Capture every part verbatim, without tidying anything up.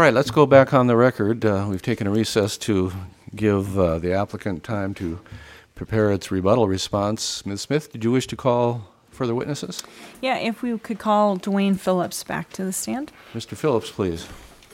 All right, let's go back on the record. Uh, we've taken a recess to give uh, the applicant time to prepare its rebuttal response. Miz Smith, did you wish to call further witnesses? Yeah, if we could call Dwayne Phillips back to the stand. Mister Phillips, please.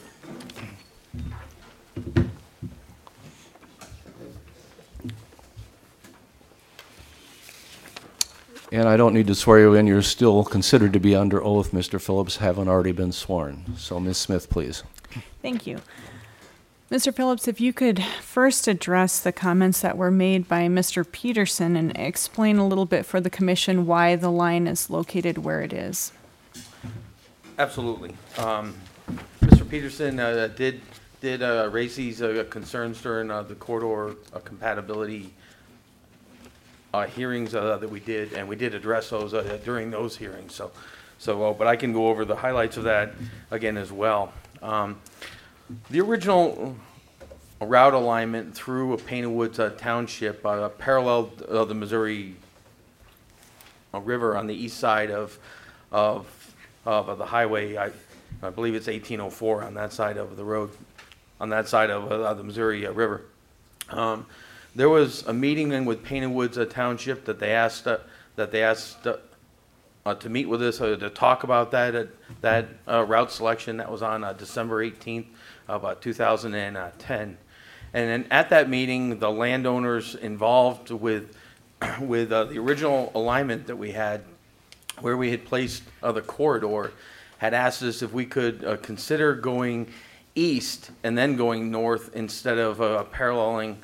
And I don't need to swear you in. You're still considered to be under oath, Mister Phillips, haven't already been sworn. So, Miz Smith, please. Thank you. Mister Phillips, if you could first address the comments that were made by Mister Peterson and explain a little bit for the commission why the line is located where it is. Absolutely. Um, Mister Peterson uh, did did uh, raise these uh, concerns during uh, the corridor uh, compatibility uh, hearings uh, that we did, and we did address those uh, during those hearings. So, so, uh, but I can go over the highlights of that again as well. Um, the original route alignment through Painted Woods uh, Township uh, paralleled uh, the Missouri uh, River on the east side of of of the highway. I, I believe it's eighteen oh four on that side of the road, on that side of uh, the Missouri uh, River. Um, there was a meeting then with Painted Woods uh, Township that they asked uh, that they asked uh, uh, to meet with us uh, to talk about that uh, that uh, route selection. That was on uh, December eighteenth of uh, two thousand ten. And then at that meeting, the landowners involved with with uh, the original alignment that we had, where we had placed uh, the corridor, had asked us if we could uh, consider going east and then going north instead of uh, paralleling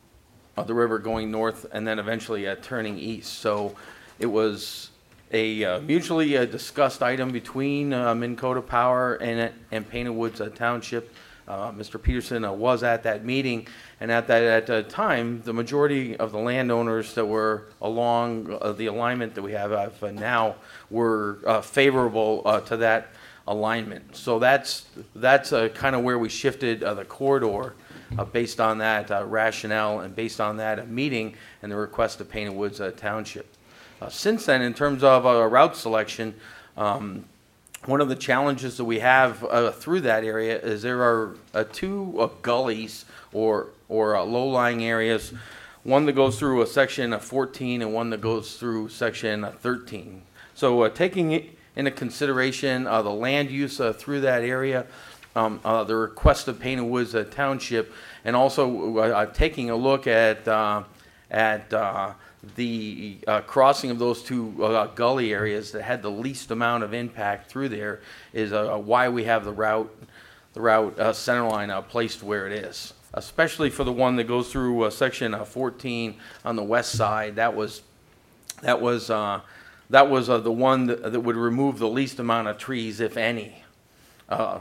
uh, the river, going north and then eventually uh, turning east. So it was a uh, mutually uh, discussed item between uh, Minn Kota Power and, and Painted Woods uh, Township. Uh, Mister Peterson uh, was at that meeting, and at that at the time, the majority of the landowners that were along uh, the alignment that we have uh, now were uh, favorable uh, to that alignment. So that's that's uh, kind of where we shifted uh, the corridor uh, based on that uh, rationale and based on that uh, meeting and the request of Painted Woods uh, Township. Uh, since then, in terms of uh, route selection, um, one of the challenges that we have uh, through that area is there are uh, two uh, gullies or or uh, low-lying areas, one that goes through a section of fourteen and one that goes through section thirteen. So uh, taking it into consideration uh, the land use uh, through that area, um, uh, the request of Painted Woods uh, Township, and also uh, taking a look at uh, at uh, the uh, crossing of those two uh, gully areas that had the least amount of impact through there is uh, why we have the route, the route uh, center line uh, placed where it is. Especially for the one that goes through uh, section uh, fourteen on the west side, that was that was uh, that was uh, the one that, that would remove the least amount of trees, if any, uh,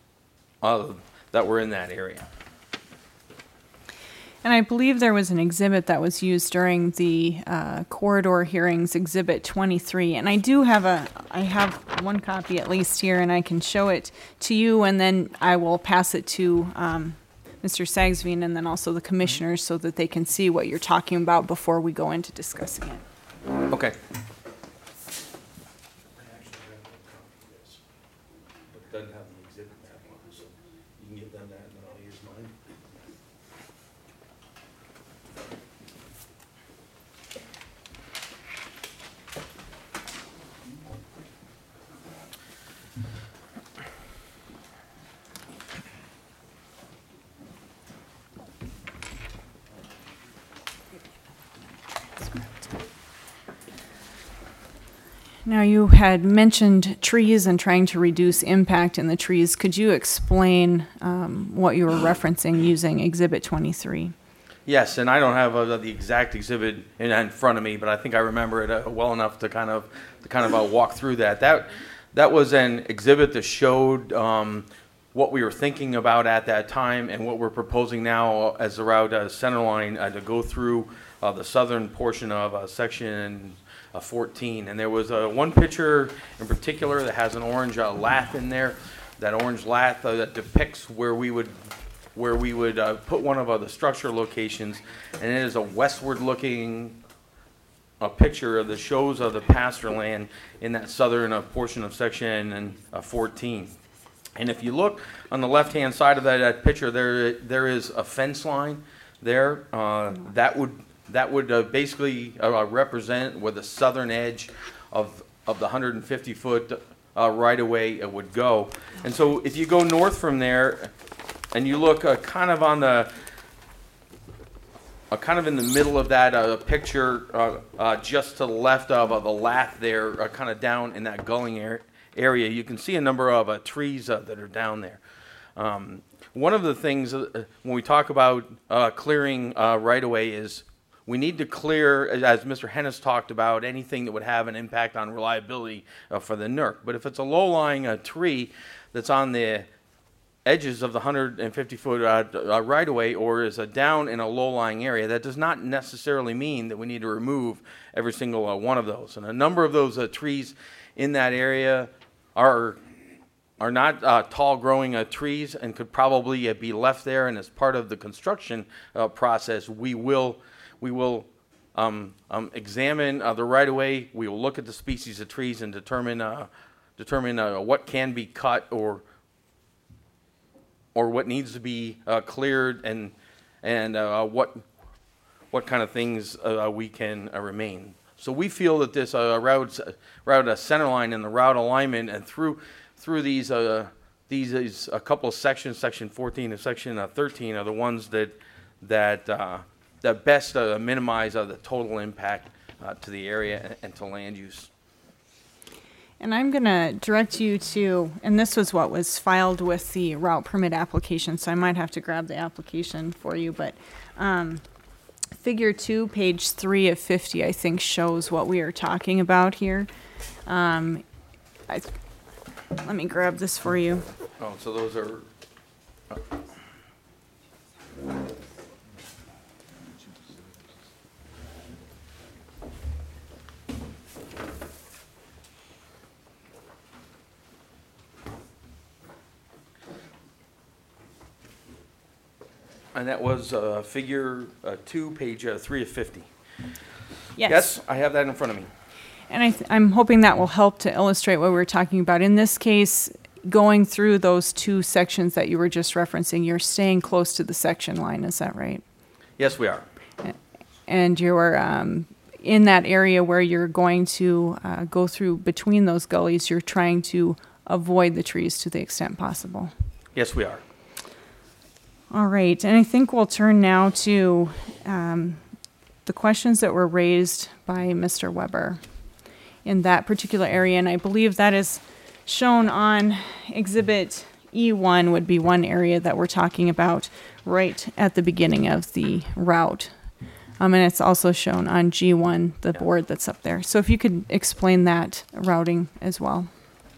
uh, that were in that area. And I believe there was an exhibit that was used during the uh, corridor hearings, Exhibit twenty-three. And I do have a, I have one copy at least here, and I can show it to you, and then I will pass it to um, Mister Sagsveen and then also the commissioners so that they can see what you're talking about before we go into discussing it. Okay. Doesn't have the exhibit map on, so you can give them that, and then I'll use mine. Now, you had mentioned trees and trying to reduce impact in the trees. Could you explain um, what you were referencing using Exhibit twenty-three? Yes, and I don't have uh, the exact exhibit in, in front of me, but I think I remember it uh, well enough to kind of to kind of uh, walk through that. That that was an exhibit that showed um, what we were thinking about at that time and what we're proposing now as the route uh, center line uh, to go through uh, the southern portion of uh, section uh, fourteen. And there was uh, one picture in particular that has an orange uh, lath in there. That orange lath uh, that depicts where we would where we would uh, put one of uh, the structure locations, and it is a westward looking a picture of the shows of the pasture land in that southern uh, portion of section uh, fourteen. And if you look on the left-hand side of that, that picture, there there is a fence line there. Uh, that would that would uh, basically uh, represent where the southern edge of of the one hundred fifty foot uh, right of way uh, would go. And so if you go north from there, and you look uh, kind of on the uh, kind of in the middle of that uh, picture, uh, uh, just to the left of uh, the lath there, uh, kind of down in that gulling area. area, you can see a number of uh, trees uh, that are down there. Um, one of the things uh, when we talk about uh, clearing uh, right away is we need to clear, as Mister Hennis talked about, anything that would have an impact on reliability uh, for the N E R C. But if it's a low-lying uh, tree that's on the edges of the one hundred fifty foot uh, uh, right away, or is uh, down in a low-lying area, that does not necessarily mean that we need to remove every single uh, one of those. And a number of those uh, trees in that area are are not uh, tall growing uh, trees and could probably uh, be left there, and as part of the construction uh, process we will we will um, um, examine uh, the right of way. We will look at the species of trees and determine uh, determine uh, what can be cut or or what needs to be uh, cleared, and and uh, what what kind of things uh, we can uh, remain. So we feel that this uh, route, route uh, center line and the route alignment, and through through these uh, these, these a couple of sections, section fourteen and section uh, thirteen, are the ones that that uh, that best uh, minimize uh, the total impact uh, to the area and, and to land use. And I'm going to direct you to, and this was what was filed with the route permit application, so I might have to grab the application for you, but. Um, Figure two, page three of fifty, I think, shows what we are talking about here. Um, I, let me grab this for you. Oh, so those are. Uh, And that was uh, figure uh, two, page uh, three of fifty. Yes. Yes, I have that in front of me. And I th- I'm hoping that will help to illustrate what we were talking about. In this case, going through those two sections that you were just referencing, you're staying close to the section line, is that right? Yes, we are. And you're um, in that area where you're going to uh, go through between those gullies, you're trying to avoid the trees to the extent possible. Yes, we are. All right, and I think we'll turn now to um, the questions that were raised by Mister Weber in that particular area, and I believe that is shown on Exhibit E one would be one area that we're talking about right at the beginning of the route. Um, and it's also shown on G one, the Yeah. board that's up there. So if you could explain that routing as well.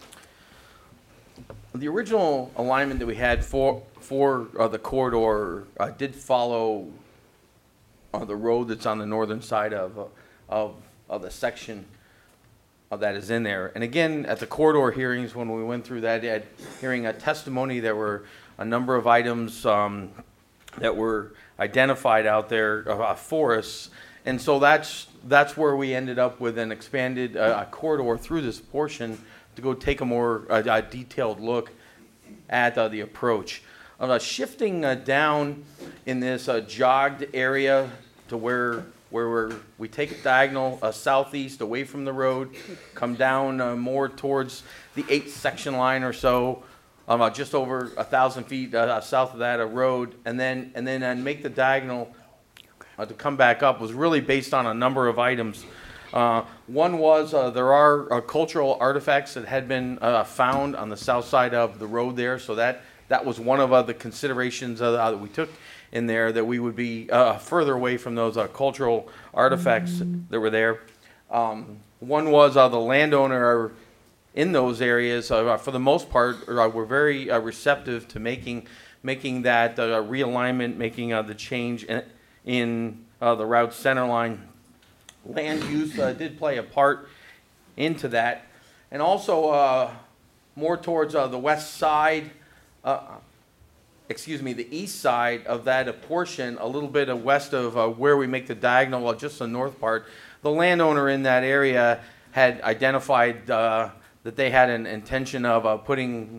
The original alignment that we had for for uh, the corridor uh, did follow uh, the road that's on the northern side of uh, of, of the section uh, that is in there. And again, at the corridor hearings, when we went through that, at hearing a testimony, there were a number of items um, that were identified out there uh, for us. And so that's that's where we ended up with an expanded uh, corridor through this portion to go take a more uh, uh, detailed look at uh, the approach. Uh, shifting uh, down in this uh, jogged area to where where we're, we take a diagonal uh, southeast away from the road, come down uh, more towards the eighth section line or so, um, uh, just over a thousand feet uh, south of that uh, road, and then and then uh, make the diagonal uh, to come back up was really based on a number of items. Uh, one was uh, there are uh, cultural artifacts that had been uh, found on the south side of the road there, so that that was one of uh, the considerations uh, that we took in there, that we would be uh, further away from those uh, cultural artifacts mm-hmm. that were there. Um, one was uh, the landowner in those areas, uh, for the most part, uh, were very uh, receptive to making making that uh, realignment, making uh, the change in, in uh, the route center line. Land use uh, did play a part into that, and also uh, more towards uh, the west side, uh, excuse me, the east side of that uh, portion, a little bit of west of uh, where we make the diagonal, uh, just the north part. The landowner in that area had identified uh, that they had an intention of uh, putting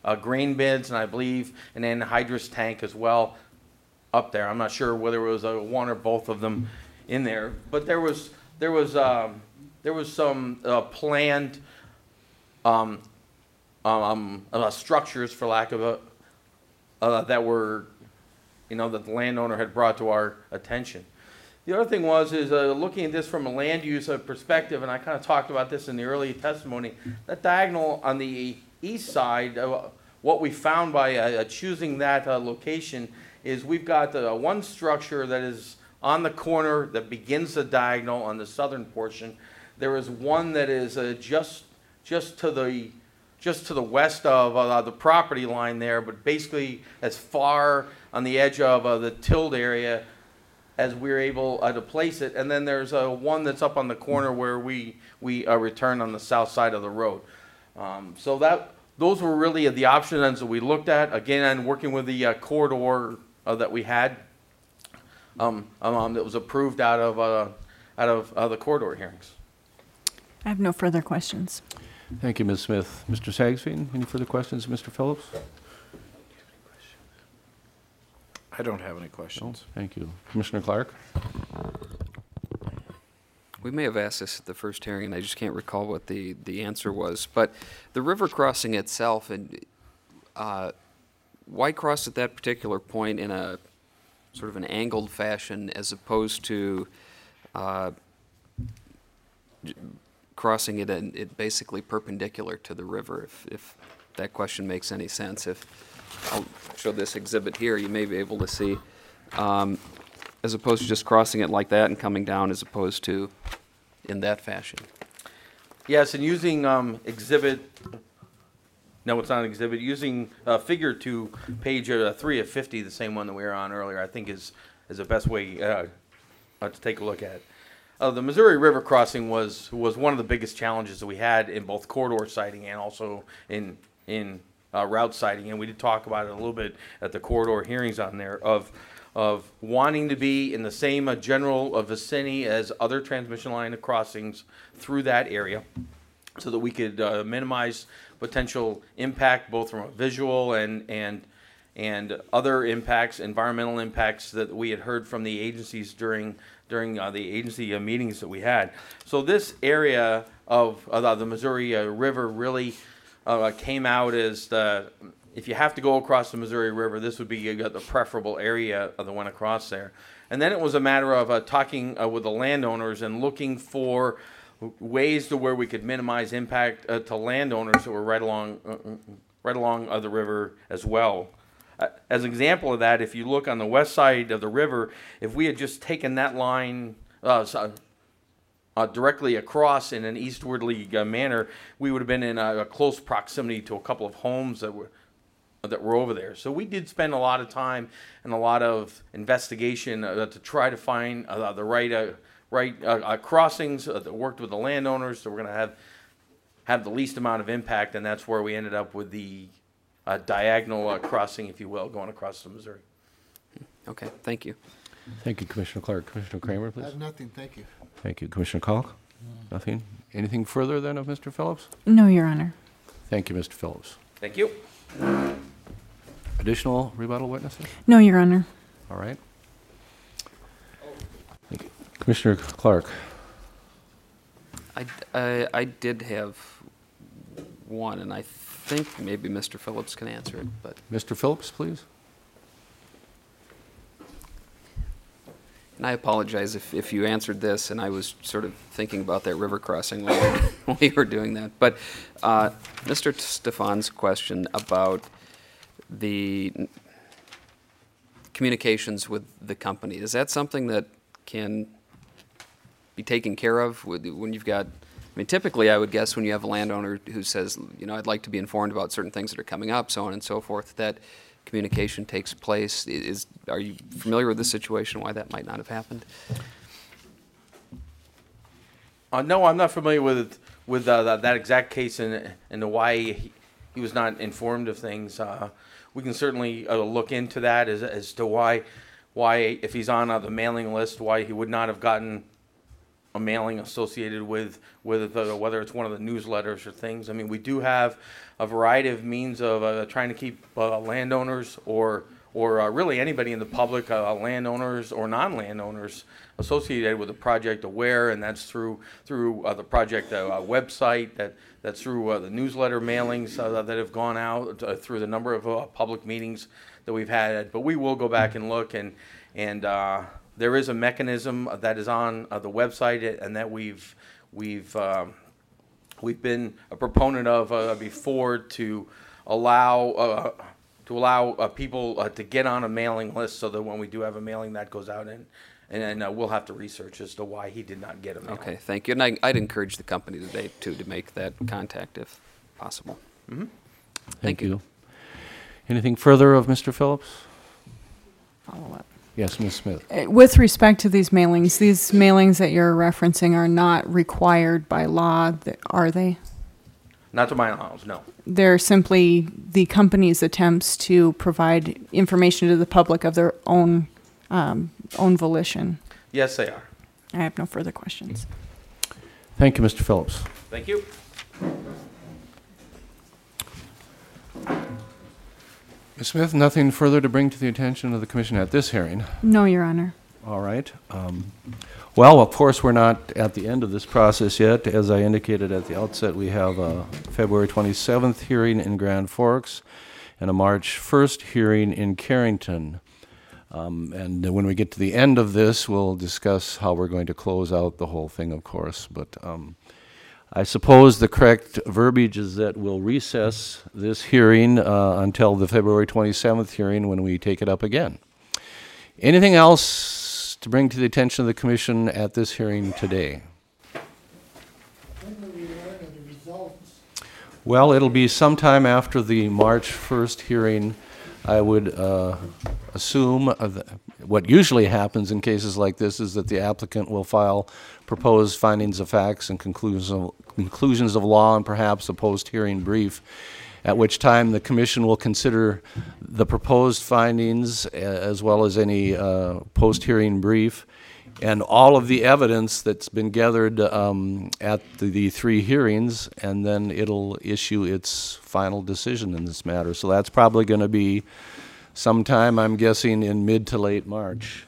uh, grain bins, and I believe an anhydrous tank as well up there. I'm not sure whether it was a one or both of them in there, but there was there was um, there was some uh, planned um, um, uh, structures, for lack of a uh, that were, you know, that the landowner had brought to our attention. The other thing was is uh, looking at this from a land use uh, perspective, and I kind of talked about this in the early testimony. That diagonal on the east side, uh, what we found by uh, choosing that uh, location is we've got uh, one structure that is on the corner that begins the diagonal on the southern portion. There is one that is uh, just just to the just to the west of uh, the property line there, but basically as far on the edge of uh, the tilled area as we're able uh, to place it. And then there's uh, one that's up on the corner where we we uh, return on the south side of the road. Um, so that those were really the options that we looked at. Again, working with the uh, corridor uh, that we had um, um, that was approved out of uh, out of uh, the corridor hearings. I have no further questions. Thank you, Miz Smith. Mister Sagsveen, any further questions, Mister Phillips? I don't have any No, questions. thank you. Commissioner Clark? We may have asked this at the first hearing, and I just can't recall what the, the answer was. But the river crossing itself, and uh, why cross at that particular point in a sort of an angled fashion as opposed to uh, j- crossing it, in, it basically perpendicular to the river, if, if that question makes any sense? If I'll show this exhibit here, you may be able to see, um, as opposed to just crossing it like that and coming down, as opposed to in that fashion. Yes, and using um, exhibit, no, it's not an exhibit, using uh, figure two, page uh, three of fifty, the same one that we were on earlier, I think is, is the best way uh, uh, to take a look at. Uh, the Missouri River crossing was was one of the biggest challenges that we had in both corridor siting and also in in uh, route siting, and we did talk about it a little bit at the corridor hearings on there of of wanting to be in the same uh, general uh, vicinity as other transmission line crossings through that area, so that we could uh, minimize potential impact both from a visual and and and other impacts, environmental impacts that we had heard from the agencies during during uh, the agency uh, meetings that we had. So this area of uh, the Missouri uh, River really uh, came out as the, if you have to go across the Missouri River, this would be uh, the preferable area of the one across there. And then it was a matter of uh, talking uh, with the landowners and looking for ways to where we could minimize impact uh, to landowners that were right along uh, right along uh, the river as well. Uh, as an example of that, if you look on the west side of the river, if we had just taken that line uh, so, uh, directly across in an eastwardly uh, manner, we would have been in a, a close proximity to a couple of homes that were that were over there. So we did spend a lot of time and a lot of investigation uh, to try to find uh, the right uh, right uh, uh, crossings uh, that worked with the landowners, so we're going to have have the least amount of impact, and that's where we ended up with the uh, diagonal uh, crossing, if you will, going across the Missouri. Okay, thank you. Thank you, Commissioner Clark. Commissioner Kramer, I please. have nothing, thank you. Thank you. Commissioner Kalk? Nothing? Anything further then of Mister Phillips? No, Your Honor. Thank you, Mister Phillips. Thank you. Additional rebuttal witnesses? No, Your Honor. All right. Thank you. Commissioner Clark? I, I, I did have one, and I think maybe Mister Phillips can answer it, but Mister Phillips, please. and I apologize if, if you answered this and I was sort of thinking about that river crossing while, while you were doing that. But uh, Mister Stefan's question about the communications with the company, is that something that can be taken care of with, when you've got, I mean, typically I would guess when you have a landowner who says, you know, I'd like to be informed about certain things that are coming up, so on and so forth, that communication takes place. Is, are you familiar with this situation, why that might not have happened? Uh, no, I'm not familiar with with uh, that, that exact case and and why he, he was not informed of things. Uh, we can certainly uh, look into that as as to why why if he's on uh, the mailing list, why he would not have gotten a mailing associated with, with the, whether it's one of the newsletters or things. I mean, we do have a variety of means of uh, trying to keep uh, landowners or or uh, really anybody in the public, uh, landowners or non-landowners associated with the project aware, and that's through through uh, the project uh, website, that that's through uh, the newsletter mailings uh, that have gone out, uh, through the number of uh, public meetings that we've had. But we will go back and look, and and uh, there is a mechanism that is on uh, the website, and that we've we've um, we've been a proponent of uh, before, to allow. Uh, to allow uh, people uh, to get on a mailing list, so that when we do have a mailing, that goes out, and and then uh, we'll have to research as to why he did not get a mailing. Okay, thank you. And I, I'd encourage the company today, too, to make that contact if possible. Mm-hmm. Thank, Thank you. you. Anything further of Mister Phillips? Follow up. Yes, Miz Smith. Uh, With respect to these mailings, these mailings that you're referencing are not required by law, th- are they? Not to my knowledge, no. They're simply the company's attempts to provide information to the public of their own um, own volition. Yes, they are. I have no further questions. Thank you, Mister Phillips. Thank you. Miz Smith, nothing further to bring to the attention of the commission at this hearing. No, Your Honor. All right. Um, well, of course, we're not at the end of this process yet. As I indicated at the outset, we have a February twenty-seventh hearing in Grand Forks and a March first hearing in Carrington. Um, and when we get to the end of this, we'll discuss how we're going to close out the whole thing, of course. But um, I suppose the correct verbiage is that we'll recess this hearing uh, until the February twenty-seventh hearing, when we take it up again. Anything else to bring to the attention of the commission at this hearing today? When will we learn of the results? Well, it'll be sometime after the March first hearing. I would uh, assume uh, that what usually happens in cases like this is that the applicant will file proposed findings of facts and conclusions of, conclusions of law, and perhaps a post-hearing brief, at which time the commission will consider the proposed findings a- as well as any uh, post-hearing brief, and all of the evidence that's been gathered um, at the, the three hearings, and then it'll issue its final decision in this matter. So that's probably going to be sometime, I'm guessing, in mid to late March.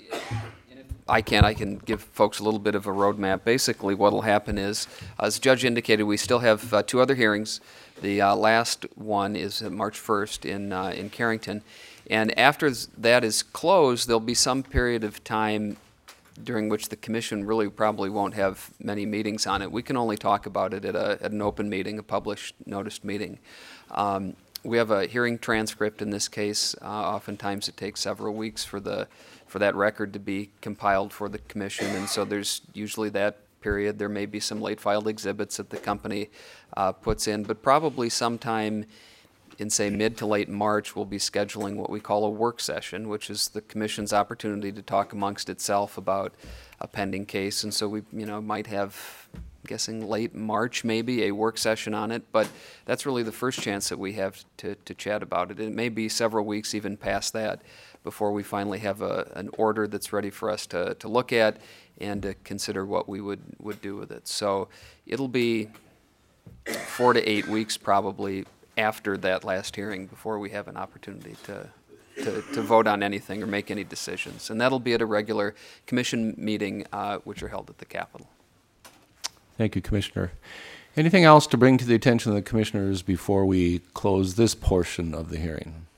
I can. I can give folks a little bit of a roadmap. Basically, what will happen is, as the judge indicated, we still have uh, two other hearings. The uh, last one is uh, March first in uh, in Carrington, and after that is closed, there'll be some period of time during which the commission really probably won't have many meetings on it. We can only talk about it at, a, at an open meeting, a published, noticed meeting. Um, we have a hearing transcript in this case. Uh, oftentimes it takes several weeks for the for that record to be compiled for the commission, and so there's usually that period. There may be some late filed exhibits that the company uh, puts in, but probably sometime in, say, mid to late March, we'll be scheduling what we call a work session, which is the commission's opportunity to talk amongst itself about a pending case. And so we, you know, might have, I'm guessing late March maybe, a work session on it. But that's really the first chance that we have to, to chat about it. It may be several weeks even past that before we finally have a, an order that's ready for us to, to look at and to consider what we would, would do with it. So it'll be four to eight weeks probably after that last hearing before we have an opportunity to, to, to vote on anything or make any decisions. And that'll be at a regular commission meeting, uh, which are held at the Capitol. Thank you, Commissioner. Anything else to bring to the attention of the commissioners before we close this portion of the hearing?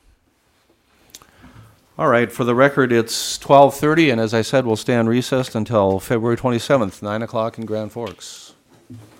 All right, for the record, it's twelve thirty, and as I said, we'll stand recessed until February twenty-seventh, nine o'clock in Grand Forks.